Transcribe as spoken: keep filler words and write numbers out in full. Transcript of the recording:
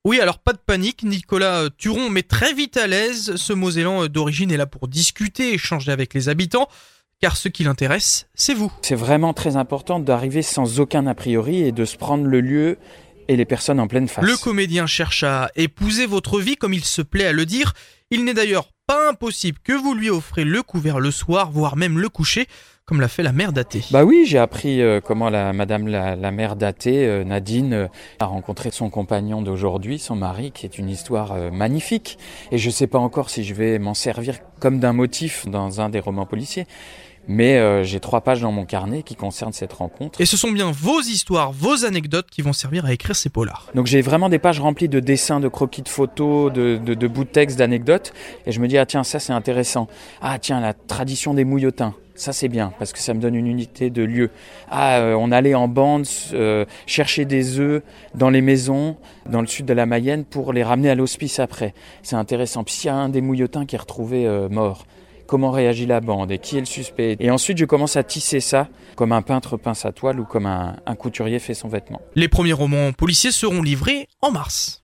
Oui, alors pas de panique, Nicolas Turon met très vite à l'aise. Ce Mosellan d'origine est là pour discuter, échanger avec les habitants, car ce qui l'intéresse, c'est vous. C'est vraiment très important d'arriver sans aucun a priori et de se prendre le lieu et les personnes en pleine face. Le comédien cherche à épouser votre vie, comme il se plaît à le dire. Il n'est d'ailleurs pas impossible que vous lui offrez le couvert le soir, voire même le coucher, comme l'a fait la mère d'Athée. Bah oui, j'ai appris euh, comment la madame la, la mère d'Athée, euh, Nadine, euh, a rencontré son compagnon d'aujourd'hui, son mari, qui est une histoire euh, magnifique. Et je sais pas encore si je vais m'en servir comme d'un motif dans un des romans policiers. Mais euh, j'ai trois pages dans mon carnet qui concernent cette rencontre. Et ce sont bien vos histoires, vos anecdotes qui vont servir à écrire ces polars. Donc j'ai vraiment des pages remplies de dessins, de croquis de photos, de, de, de bouts de texte, d'anecdotes. Et je me dis, ah tiens, ça c'est intéressant. Ah tiens, la tradition des mouillotins. Ça c'est bien, parce que ça me donne une unité de lieu. Ah, euh, on allait en bande euh, chercher des œufs dans les maisons, dans le sud de la Mayenne, pour les ramener à l'hospice après. C'est intéressant. Puis s'il y a un des mouillotins qui est retrouvé euh, mort, comment réagit la bande et qui est le suspect. Et ensuite, je commence à tisser ça comme un peintre peint sa toile ou comme un, un couturier fait son vêtement. Les premiers romans policiers seront livrés en mars.